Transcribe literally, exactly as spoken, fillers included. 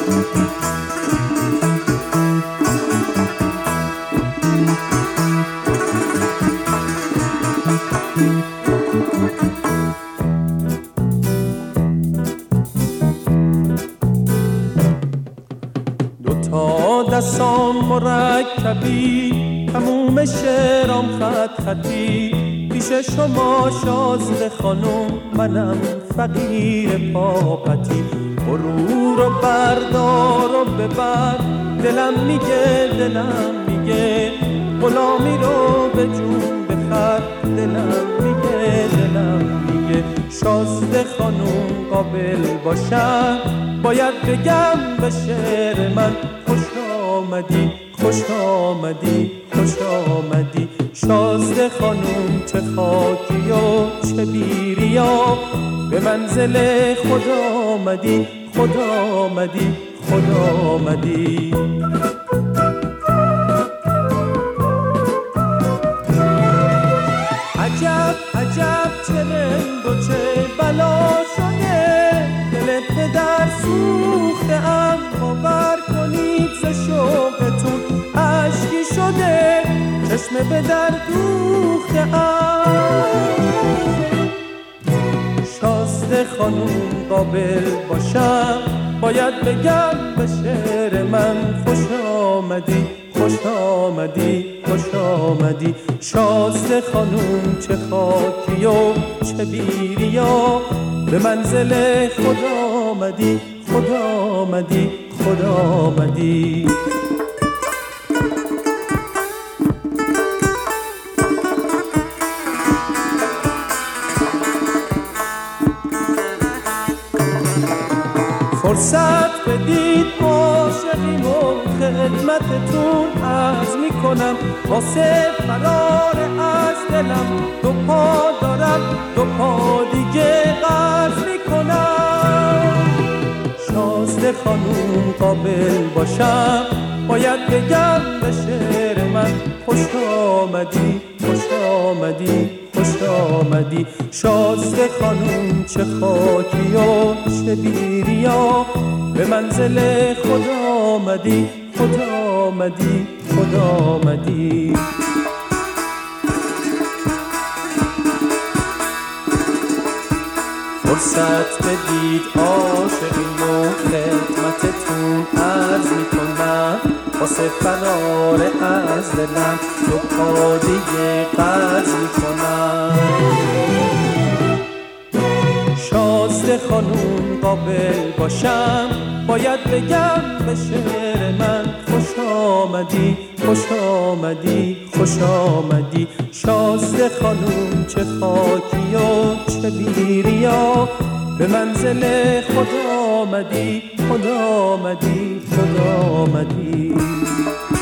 دوتا دستام مرکبی تموم شعرام خط خطی پیش شما شازده خانم منم فقیر پاپتی برو رو بردار و ببر دلم میگه دلم میگه غلامی رو به جون بخر دلم میگه دلم میگه شازده خانم قابل باشم باید بگم به شعر من خوش آمدی خوش آمدی خوش آمدی شازده خانم چه خاکی و چه بیریا به منزل خدا آمدی خدا آمدی خدا آمدی عجب عجب چه رنگ و چه بلا شده دل پدر سوخته ام باور کنید ز شوقتون اشکی شده چشم به در دوخته ام شازده خانوم قابل باشم باید بگم به شعر من خوش آمدی خوش آمدی خوش آمدی شازده خانوم چه خاکی و چه بیریا به منزل خدا آمدی خدا آمدی خدا آمدی فرصت بدید عاشقیم و خدمتتون عرض میکنم واسه فرار از دلم دو پا دارم دو پا دیگه قرض میکنم شازده خانوم قابل باشم باید بگم به شعر من خوش آمدی خوش آمدی خوش آمدی شازده خانوم چه خاکی و چه بیریا به منزل خدا آمدی خدا آمدی خدا آمدی فرصت بدید عاشقیم و خدمتتون عرض میکنم واسه فرار از دلم دو پا دیگه قرض میکنم شازده خانوم قابل باشم باید بگم به شعر من خوش آمدی خوش آمدی خوش آمدی شازده خانوم چه خاکی و چه بیریا به منزل خدا آمدی خدا آمدی خدا آمدی